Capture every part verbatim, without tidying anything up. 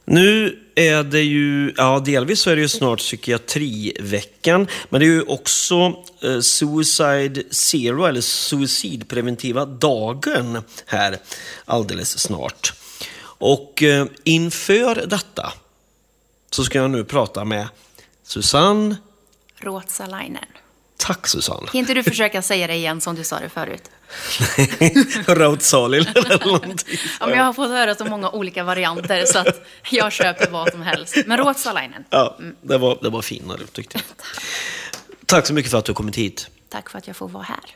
Nu är det ju, ja delvis så är det ju snart psykiatriveckan, men det är ju också eh, Suicide Zero eller suicidpreventiva dagen här alldeles snart. Och eh, inför detta så ska jag nu prata med Susanne Ruotsalainen. Tack Susanne. Kan inte du försöka säga det igen som du sa det förut? Ruotsalainen eller någonting. Ja, men jag har fått höra så många olika varianter så att jag köper vad som helst. Men Ruotsalainen. Ja, det var, det var finare tyckte jag. Tack så mycket för att du har kommit hit. Tack för att jag får vara här.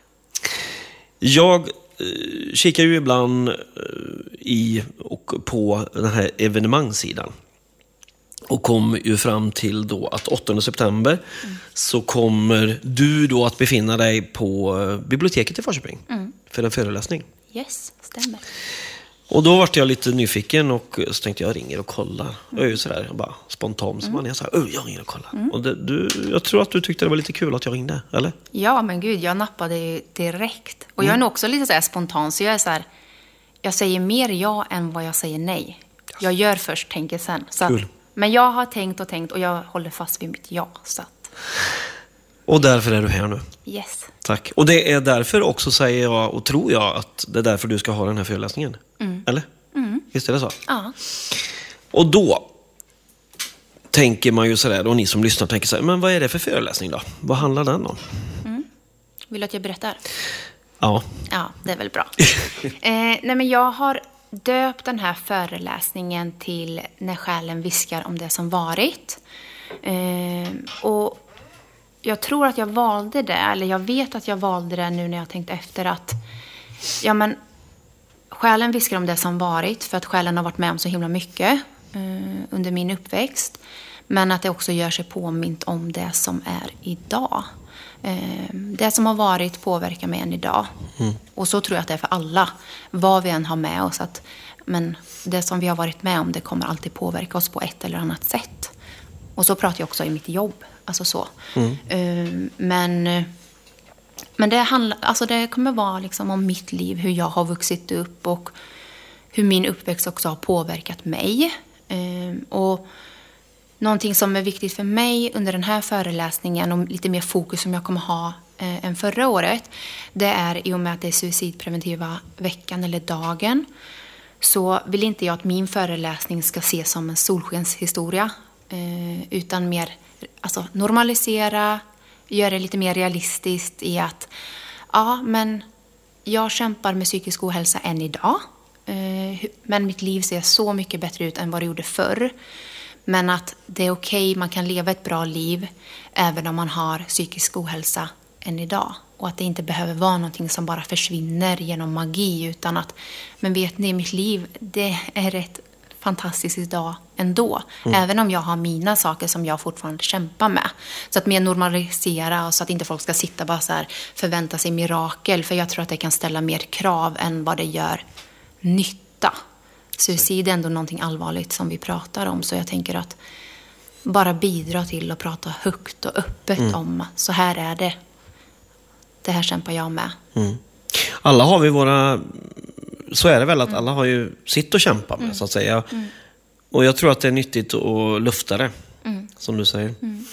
Jag eh, kikar ju ibland eh, i och på den här evenemangssidan. Och kom ju fram till då att åttonde september mm. så kommer du då att befinna dig på biblioteket i Falköping mm. för en föreläsning. Yes, stämmer. Och då var jag lite nyfiken och så tänkte jag ringer och kollar. Mm. Jag är ju sådär bara spontan som mm. man är så här, jag ringer och kollar. Mm. Och det, du, jag tror att du tyckte det var lite kul att jag ringde, eller? Ja, men gud, jag nappade ju direkt. Och mm. jag är nog också lite så här spontan, så jag är så här, jag säger mer ja än vad jag säger nej. Jag gör först, tänker sen. Så kul. Men jag har tänkt och tänkt och jag håller fast vid mitt ja. Så att... Och därför är du här nu. Yes. Tack. Och det är därför också, säger jag och tror jag, att det är därför du ska ha den här föreläsningen. Mm. Eller? Mm. Visst är det så? Ja. Och då tänker man ju sådär, och ni som lyssnar tänker så här, men vad är det för föreläsning då? Vad handlar den om? Mm. Vill du att jag berättar? Ja. Ja, det är väl bra. eh, nej men jag har döpt den här föreläsningen till När själen viskar om det som varit. Eh, och jag tror att jag valde det, eller jag vet att jag valde det nu när jag tänkte efter att ja men själen viskar om det som varit för att själen har varit med om så himla mycket eh, under min uppväxt. Men att det också gör sig påmint om det som är idag. Eh, det som har varit påverkar mig än idag. Mm. Och så tror jag att det är för alla. Vad vi än har med oss. Att, men det som vi har varit med om, det kommer alltid påverka oss på ett eller annat sätt. Och så pratar jag också i mitt jobb. Alltså så. Mm. Eh, men... Men det, handlar, alltså det kommer vara liksom om mitt liv, hur jag har vuxit upp och hur min uppväxt också har påverkat mig. Eh, och någonting som är viktigt för mig under den här föreläsningen och lite mer fokus som jag kommer ha eh, än förra året, det är i och med att det är suicidpreventiva veckan eller dagen, så vill inte jag att min föreläsning ska ses som en solskenshistoria eh, utan mer alltså, normalisera, göra det lite mer realistiskt i att ja, men jag kämpar med psykisk ohälsa än idag. Eh, men mitt liv ser så mycket bättre ut än vad det gjorde förr. Men att det är okej, man kan leva ett bra liv även om man har psykisk ohälsa än idag. Och att det inte behöver vara någonting som bara försvinner genom magi, utan att, men vet ni, mitt liv, det är rätt fantastiskt idag ändå. Mm. Även om jag har mina saker som jag fortfarande kämpar med. Så att mer normalisera och så att inte folk ska sitta bara så här förvänta sig mirakel. För jag tror att det kan ställa mer krav än vad det gör nytta. Suicid är ändå någonting allvarligt som vi pratar om. Så jag tänker att bara bidra till att prata högt och öppet mm. om så här är det. Det här kämpar jag med. Mm. Alla har vi våra... Så är det väl att mm. alla har ju sitt att kämpa med mm. så att säga. Mm. Och jag tror att det är nyttigt att lufta det, mm. som du säger. Mm.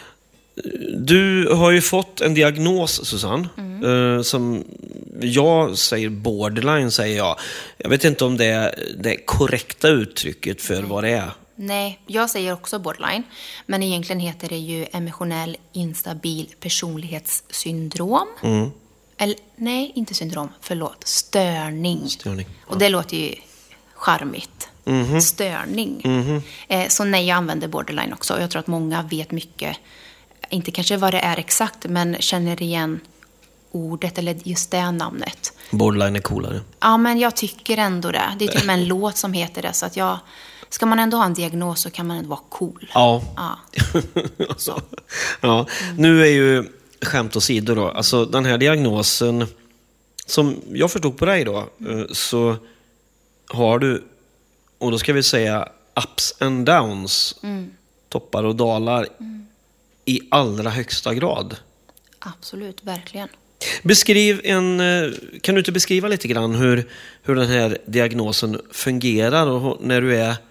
Du har ju fått en diagnos, Susanne, mm. eh, som jag säger borderline, säger jag. Jag vet inte om det är det korrekta uttrycket för mm. vad det är. Nej, jag säger också borderline. Men egentligen heter det ju emotionell instabil personlighetssyndrom. Mm. Eller, nej, inte syndrom, förlåt. Störning. Störning. Ja. Och det låter ju charmigt. Mm-hmm. Störning. Mm-hmm. Eh, så nej, jag använder borderline också. Jag tror att många vet mycket, inte kanske vad det är exakt, men känner igen ordet eller just det namnet. Borderline är coolare. Ja, men jag tycker ändå det. Det är till och med en låt som heter det. Så att jag, ska man ändå ha en diagnos så kan man ändå vara cool. Ja. Ja. Så. Ja. Mm. Nu är ju skämt åsido då. Alltså den här diagnosen, som jag förstod på dig då, mm. så har du, och då ska vi säga ups and downs, mm. toppar och dalar mm. i allra högsta grad. Absolut, verkligen. Beskriv en, kan du inte beskriva lite grann hur, hur den här diagnosen fungerar och när du är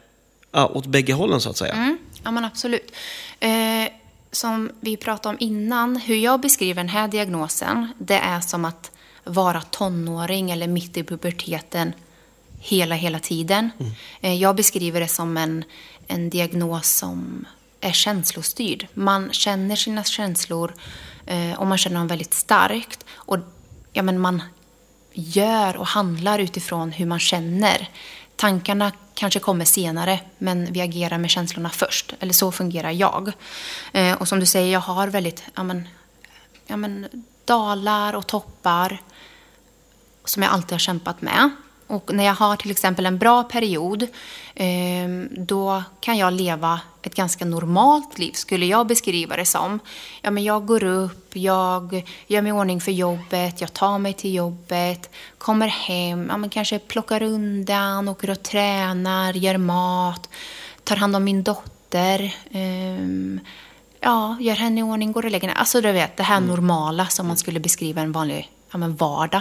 ja, åt bägge hållen så att säga. Mm. Ja, men absolut. Eh, som vi pratade om innan, hur jag beskriver den här diagnosen, det är som att vara tonåring eller mitt i puberteten hela, hela tiden. Mm. Eh, jag beskriver det som en, en diagnos som är känslostyrd. Man känner sina känslor eh, och man känner dem väldigt starkt. Och ja, men man gör och handlar utifrån hur man känner. Tankarna kanske kommer senare, men vi agerar med känslorna först. Eller så fungerar jag. Eh, och som du säger, jag har väldigt ja, men, ja, men, dalar och toppar som jag alltid har kämpat med. Och när jag har till exempel en bra period, eh, då kan jag leva ett ganska normalt liv, skulle jag beskriva det som. Ja, men jag går upp, jag gör mig i ordning för jobbet, jag tar mig till jobbet, kommer hem, ja, men kanske plockar undan, åker och tränar, gör mat, tar hand om min dotter, eh, ja, gör henne i ordning, går och lägger ner. Alltså du vet, det här normala som man skulle beskriva en vanlig ja, men vardag.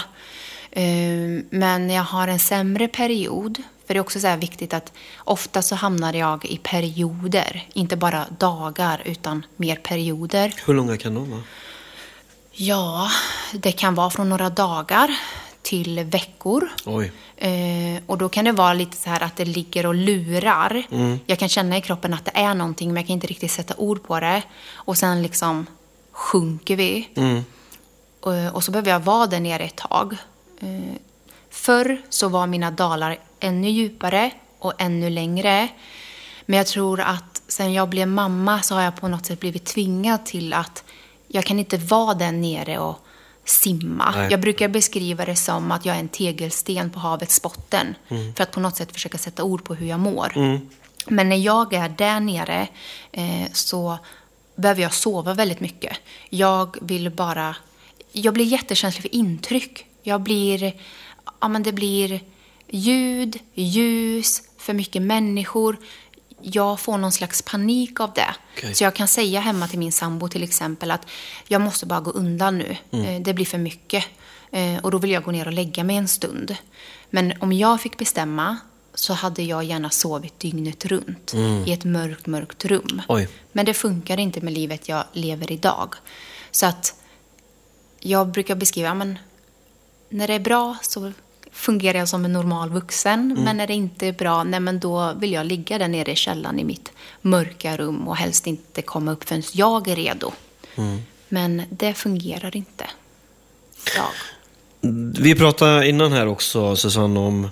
Men jag har en sämre period, för det är också så här viktigt att ofta så hamnar jag i perioder, inte bara dagar utan mer perioder. Hur långa kan de vara? Ja, det kan vara från några dagar till veckor. Oj. Och då kan det vara lite så här att det ligger och lurar. Mm. Jag kan känna i kroppen att det är någonting, men jag kan inte riktigt sätta ord på det. Och sen liksom sjunker vi. Mm. Och så behöver jag vara där nere ett tag. Förr så var mina dalar ännu djupare och ännu längre. Men jag tror att sen jag blev mamma så har jag på något sätt blivit tvingad till att jag kan inte vara där nere och simma. Nej. Jag brukar beskriva det som att jag är en tegelsten på havets botten. Mm. För att på något sätt försöka sätta ord på hur jag mår. Mm. Men när jag är där nere eh, så behöver jag sova väldigt mycket. Jag vill bara... Jag blir jättekänslig för intryck. Jag blir, ja men det blir ljud, ljus, för mycket människor. Jag får någon slags panik av det. Okay. Så jag kan säga hemma till min sambo till exempel att jag måste bara gå undan nu. Mm. Det blir för mycket. Och då vill jag gå ner och lägga mig en stund. Men om jag fick bestämma så hade jag gärna sovit dygnet runt mm. i ett mörkt, mörkt rum. Oj. Men det funkar inte med livet jag lever idag. Så att jag brukar beskriva, men när det är bra så fungerar jag som en normal vuxen. Mm. Men när det inte är bra, nej, men då vill jag ligga där nere i källaren i mitt mörka rum och helst inte komma upp förrän jag är redo. Mm. Men det fungerar inte. Ja. Vi pratade innan här också, Susanne, om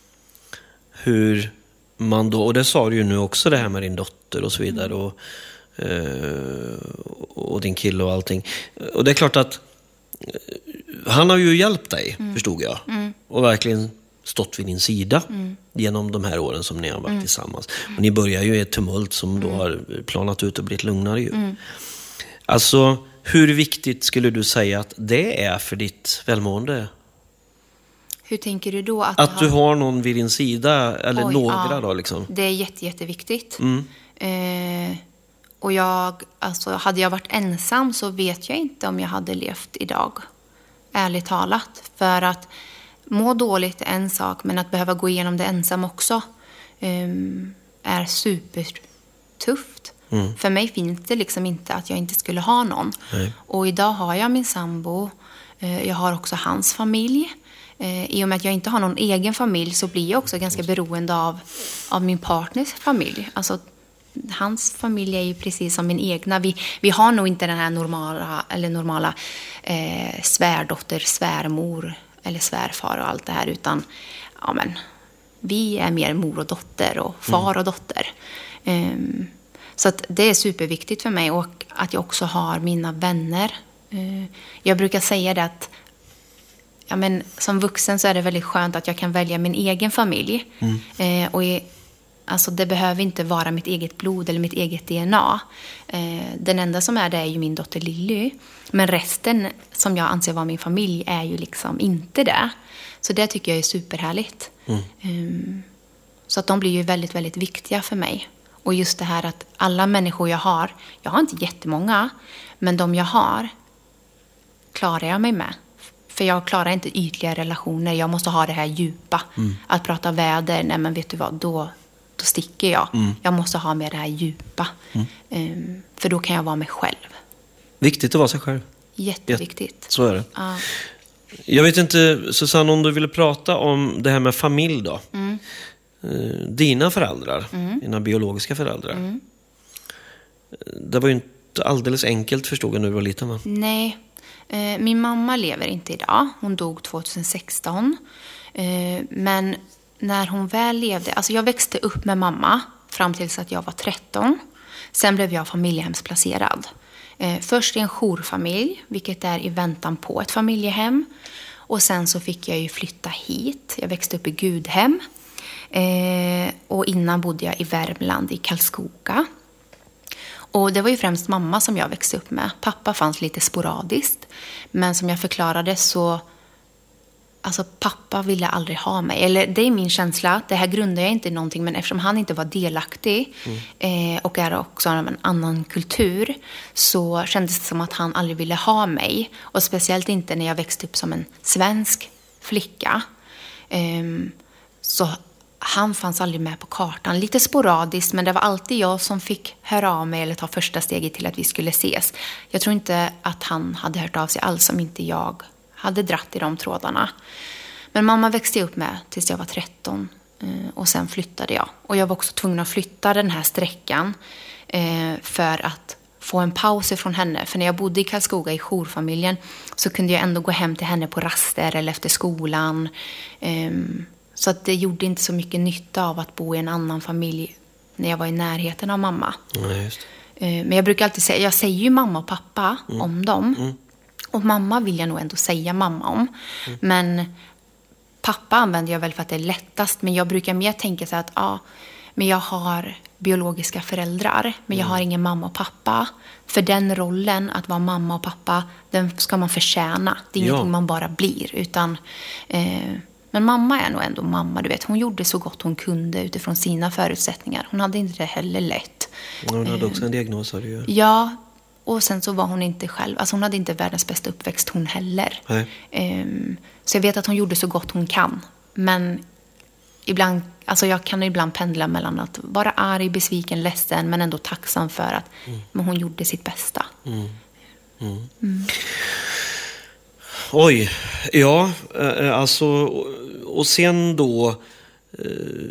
hur man då, och det sa du ju nu också, det här med din dotter och så vidare. Mm. Och, och din kille och allting. Och det är klart att han har ju hjälpt dig, mm. förstod jag. Mm. Och verkligen stått vid din sida mm. genom de här åren som ni har varit mm. tillsammans. Och ni börjar ju i ett tumult som mm. då har planat ut och blivit lugnare ju. Mm. Alltså, hur viktigt skulle du säga att det är för ditt välmående? Hur tänker du då? Att, att du har... har någon vid din sida, eller Oj, några ja. då liksom? Det är jätte, jätteviktigt. Mm. Eh... Och jag, alltså, hade jag varit ensam så vet jag inte om jag hade levt idag. Ärligt talat. För att må dåligt är en sak, men att behöva gå igenom det ensam också um, är supertufft. Mm. För mig finns det liksom inte att jag inte skulle ha någon. Nej. Och idag har jag min sambo. Uh, jag har också hans familj. Uh, I och med att jag inte har någon egen familj så blir jag också ganska beroende av, av min partners familj. Alltså hans familj är ju precis som min egna. Vi, vi har nog inte den här normala, eller normala eh, svärdotter, svärmor eller svärfar och allt det här. Utan ja, men, vi är mer mor och dotter och far mm. och dotter. Um, så att det är superviktigt för mig. Och att jag också har mina vänner. Uh, jag brukar säga det att ja, men, som vuxen så är det väldigt skönt att jag kan välja min egen familj. Mm. Uh, och i Alltså det behöver inte vara mitt eget blod eller mitt eget D N A. Eh, den enda som är det är ju min dotter Lilly. Men resten som jag anser vara min familj är ju liksom inte det. Så det tycker jag är superhärligt. Mm. Um, så att de blir ju väldigt, väldigt viktiga för mig. Och just det här att alla människor jag har, jag har inte jättemånga, men de jag har klarar jag mig med. För jag klarar inte ytliga relationer. Jag måste ha det här djupa. Mm. Att prata väder, nej men vet du vad, då... då sticker jag. Mm. Jag måste ha med det här djupa. Mm. Um, för då kan jag vara mig själv. Viktigt att vara sig själv. Jätteviktigt. Så är det. Ja. Jag vet inte, Susanne, om du ville prata om det här med familj då. Mm. Dina föräldrar, mm. dina biologiska föräldrar. Mm. Det var ju inte alldeles enkelt, förstod jag, när du var liten, va? Nej, min mamma lever inte idag. Hon dog tjugohundrasexton. Men när hon väl levde, alltså jag växte upp med mamma fram tills att jag var tretton. Sen blev jag familjehemsplacerad. Först i en jourfamilj, vilket är i väntan på ett familjehem. Och sen så fick jag ju flytta hit. Jag växte upp i Gudhem. Eh, och innan bodde jag i Värmland, i Karlskoga. Och det var ju främst mamma som jag växte upp med. Pappa fanns lite sporadiskt. Men som jag förklarade så... Alltså pappa ville aldrig ha mig. Eller det är min känsla. Det här grundar jag inte i någonting. Men eftersom han inte var delaktig. Mm. eh, och är också av en annan kultur. Så kändes det som att han aldrig ville ha mig. Och speciellt inte när jag växte upp som en svensk flicka. Eh, så han fanns aldrig med på kartan. Lite sporadiskt. Men det var alltid jag som fick höra av mig. Eller ta första steget till att vi skulle ses. Jag tror inte att han hade hört av sig alls om inte jag... hade dratt i de trådarna. Men mamma växte upp med tills jag var tretton. Och sen flyttade jag. Och jag var också tvungen att flytta den här sträckan. För att få en paus ifrån henne. För när jag bodde i Karlskoga i jourfamiljen. Så kunde jag ändå gå hem till henne på raster eller efter skolan. Så att det gjorde inte så mycket nytta av att bo i en annan familj. När jag var i närheten av mamma. Ja, just. Men jag brukar alltid säga. Jag säger ju mamma och pappa mm. om dem. Mm. Och mamma vill jag nog ändå säga mamma om. Mm. Men pappa använder jag väl för att det är lättast. Men jag brukar mer tänka så att ja, men jag har biologiska föräldrar. Men jag har ingen mamma och pappa. För den rollen att vara mamma och pappa, den ska man förtjäna. Det är ja. ingenting man bara blir. Utan, eh, men mamma är nog ändå mamma. Du vet, hon gjorde så gott hon kunde utifrån sina förutsättningar. Hon hade inte det heller lätt. Hon hade också en diagnos. Har du ju. Ja. Och sen så var hon inte själv. Alltså hon hade inte världens bästa uppväxt hon heller. Um, så jag vet att hon gjorde så gott hon kan. Men ibland, alltså jag kan ibland pendla mellan att vara arg, besviken, ledsen. Men ändå tacksam för att mm. men hon gjorde sitt bästa. Mm. Mm. Mm. Oj, ja. Alltså, och sen då... Eh,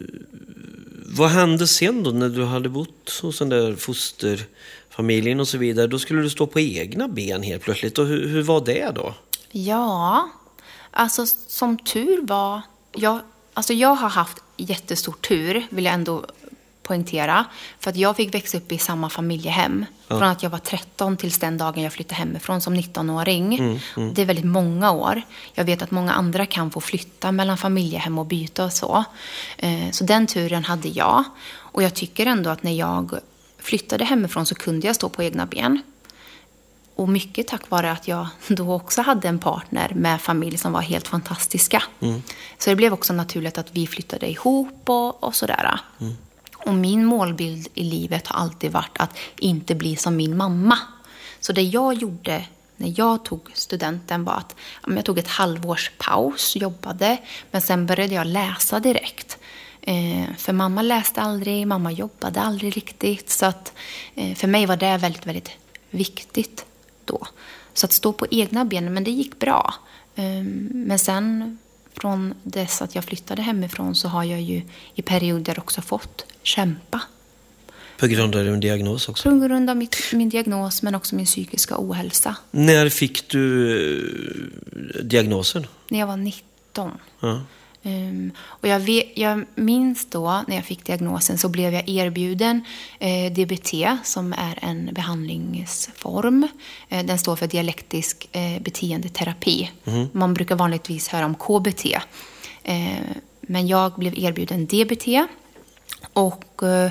vad hände sen då när du hade bott hos den där fosterfamiljen och så vidare? Då skulle du stå på egna ben helt plötsligt. Och hur, hur var det då? Ja, alltså som tur var... Jag, alltså jag har haft jättestor tur, vill jag ändå poängtera. För att jag fick växa upp i samma familjehem. Ja. Från att jag var tretton tills den dagen jag flyttade hemifrån som nittonåring. Mm, mm. Det är väldigt många år. Jag vet att många andra kan få flytta mellan familjehem och byta och så. Så den turen hade jag. Och jag tycker ändå att när jag flyttade hemifrån så kunde jag stå på egna ben. Och mycket tack vare att jag då också hade en partner med familj som var helt fantastiska. Mm. Så det blev också naturligt att vi flyttade ihop och, och sådär. Mm. Och min målbild i livet har alltid varit att inte bli som min mamma. Så det jag gjorde när jag tog studenten var att jag tog ett halvårs paus, jobbade. Men sen började jag läsa direkt. För mamma läste aldrig, mamma jobbade aldrig riktigt. Så att för mig var det väldigt, väldigt viktigt då. Så att stå på egna ben, men det gick bra. Men sen... Från dess att jag flyttade hemifrån så har jag ju i perioder också fått kämpa. På grund av din diagnos också? På grund av mitt, min diagnos men också min psykiska ohälsa. När fick du diagnosen? När jag var nitton. Ja. Um, och jag, vet, jag minns då när jag fick diagnosen så blev jag erbjuden eh, D B T som är en behandlingsform. Eh, den står för dialektisk eh, beteendeterapi. Mm. Man brukar vanligtvis höra om K B T. Eh, men jag blev erbjuden D B T och eh,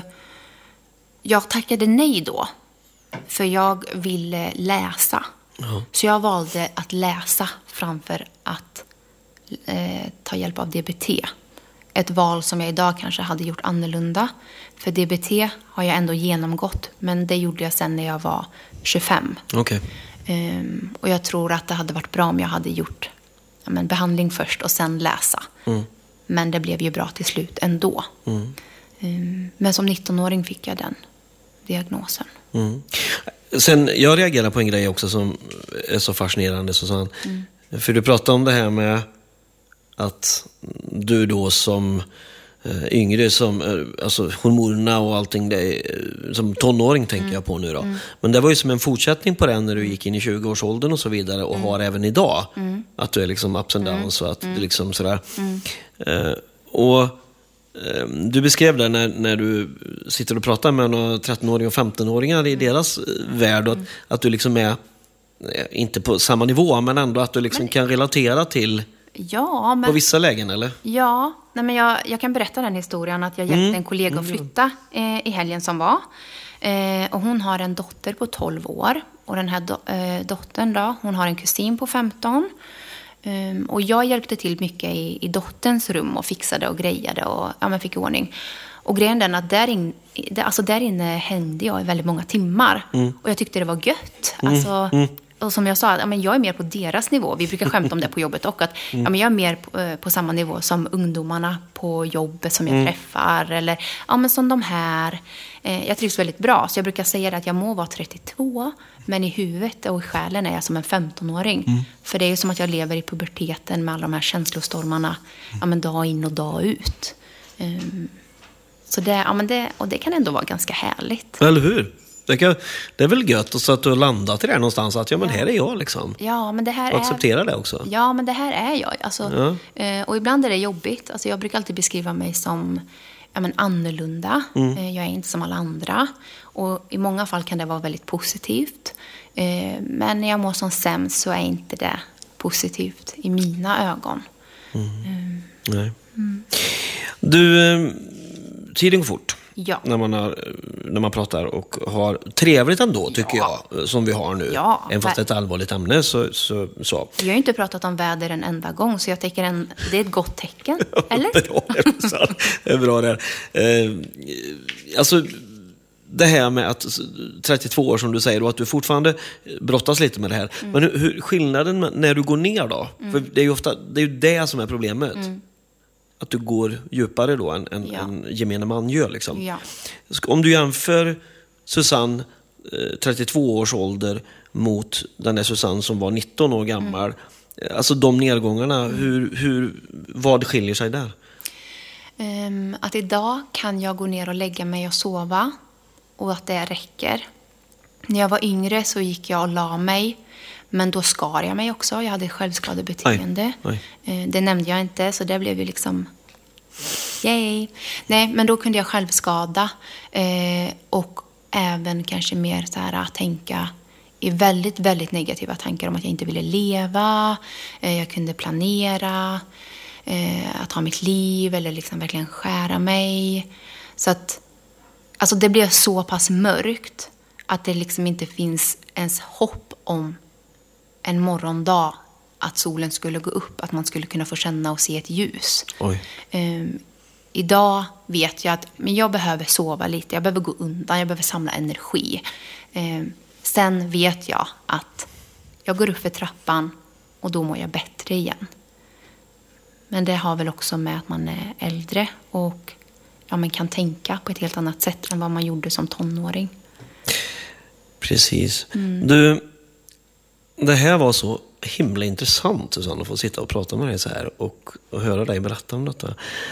jag tackade nej då. För jag ville läsa. Mm. Så jag valde att läsa framför att Eh, ta hjälp av D B T. Ett val som jag idag kanske hade gjort annorlunda. För D B T har jag ändå genomgått. Men det gjorde jag sen när jag var tjugofem. Okay. eh, Och jag tror att det hade varit bra om jag hade gjort ja, men behandling först och sen läsa. Mm. Men det blev ju bra till slut ändå. Mm. Um, men som nittonåring fick jag den diagnosen. Mm. Sen, jag reagerar på en grej också som är så fascinerande, Susanne. Mm. För du pratade om det här med att du då som eh, yngre, som, eh, alltså hormonerna och allting, det, eh, som tonåring tänker mm. jag på nu då. Mm. Men det var ju som en fortsättning på den när du gick in i tjugoårsåldern och så vidare och mm. har även idag. Mm. Att du är liksom ups and downs och att mm. du liksom sådär. Mm. Eh, och du beskrev det när, när du sitter och pratar med några trettonåringar och femtonåringar i deras värld, att, att du liksom är inte på samma nivå, men ändå att du liksom men, kan relatera till ja, men, på vissa lägen, eller? Ja, nej, men jag, jag kan berätta den historien att jag hjälpte mm. en kollega att flytta eh, i helgen som var. Eh, och hon har en dotter på tolv år. Och den här do, eh, dottern då, hon har en kusin på femton. Um, och jag hjälpte till mycket i, i dotterns rum och fixade och grejade och ja, men fick i ordning. Och grejen är att där, in, där, alltså där inne hängde jag i väldigt många timmar. Mm. Och jag tyckte det var gött. Mm. Alltså, mm. Och som jag sa, ja, men jag är mer på deras nivå. Vi brukar skämta om det på jobbet och att mm. ja, men jag är mer på, på samma nivå som ungdomarna på jobbet som jag mm. träffar. Eller ja, men som de här. Eh, jag trivs väldigt bra. Så jag brukar säga att jag må vara trettiotvå. Men i huvudet och i själen är jag som en femtonåring. Mm. För det är ju som att jag lever i puberteten med alla de här känslostormarna. Mm. Ja, men dag in och dag ut. Um, så det, ja, men det, och det kan ändå vara ganska härligt. Eller hur? Det, kan, det är väl gött så att du har landat i det någonstans. Att ja, men här är jag liksom. Ja, men det här och acceptera är, det också. Ja, men det här är jag. Alltså, ja. eh, och ibland är det jobbigt. Alltså, jag brukar alltid beskriva mig som ja, men annorlunda. Mm. Eh, jag är inte som alla andra. Och i många fall kan det vara väldigt positivt. Eh, men när jag mår som sämst så är inte det positivt i mina ögon. Mm. Mm. Nej. Mm. Du, eh, tiden går fort. Ja. När man, har, när man pratar och har trevligt ändå, tycker ja. jag, som vi har nu. Ja, även fast det är ett allvarligt ämne. Så, så, så. Vi har ju inte pratat om väder en enda gång, så jag tänker en, det är ett gott tecken, eller? Ja, det är bra det. Eh, alltså, det här med att trettiotvå år som du säger, och att du fortfarande brottas lite med det här. Mm. Men hur, hur, skillnaden med, när du går ner då? Mm. För det är ju ofta det, är ju det som är problemet. Mm. Att du går djupare då än, än, ja. än gemene man gör liksom. Ja. Om du jämför Susanne trettiotvå års ålder mot den där Susanne som var nitton år gammal. Mm. Alltså de nedgångarna, mm. hur, hur, vad skiljer sig där? Um, att idag kan jag gå ner och lägga mig och sova. Och att det räcker. När jag var yngre så gick jag och la mig. Men då skar jag mig också. Jag hade självskadebeteende. Aj, aj. Det nämnde jag inte. Så det blev ju liksom yay. Nej, men då kunde jag självskada. Eh, och även kanske mer så här att tänka i väldigt, väldigt negativa tankar om att jag inte ville leva. Eh, jag kunde planera. Eh, att ha mitt liv. Eller liksom verkligen skära mig. Så att alltså det blev så pass mörkt att det liksom inte finns ens hopp om en morgondag att solen skulle gå upp, att man skulle kunna få känna och se ett ljus. Oj. Um, idag vet jag att men jag behöver sova lite, jag behöver gå undan, jag behöver samla energi. Um, sen vet jag att jag går upp för trappan och då mår jag bättre igen. Men det har väl också med att man är äldre och ja, man kan tänka på ett helt annat sätt än vad man gjorde som tonåring. Precis. Mm. Du, det här var så himla intressant, Susanne, att få sitta och prata med dig så här och, och höra dig berätta om detta.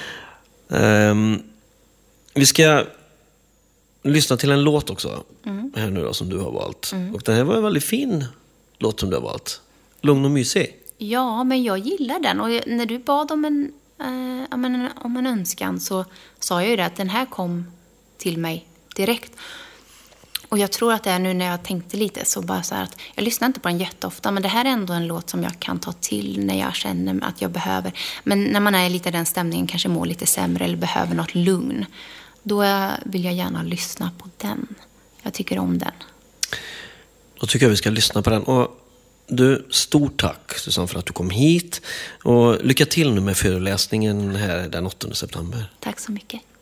Um, vi ska lyssna till en låt också mm. här nu då, som du har valt. Mm. Och det här var en väldigt fin låt som du har valt. Lugn och mysig. Ja, men jag gillar den. Och när du bad om en Uh, om, en, om en önskan så sa jag ju det att den här kom till mig direkt. Och jag tror att det är nu när jag tänkte lite så bara så här att jag lyssnar inte på den jätteofta, men det här är ändå en låt som jag kan ta till när jag känner att jag behöver. Men när man är lite i den stämningen, kanske mår lite sämre eller behöver något lugn, då vill jag gärna lyssna på den. Jag tycker om den. Då tycker jag vi ska lyssna på den. Och du, stort tack Susanne för att du kom hit. Och lycka till nu med föreläsningen här den åttonde september. Tack så mycket.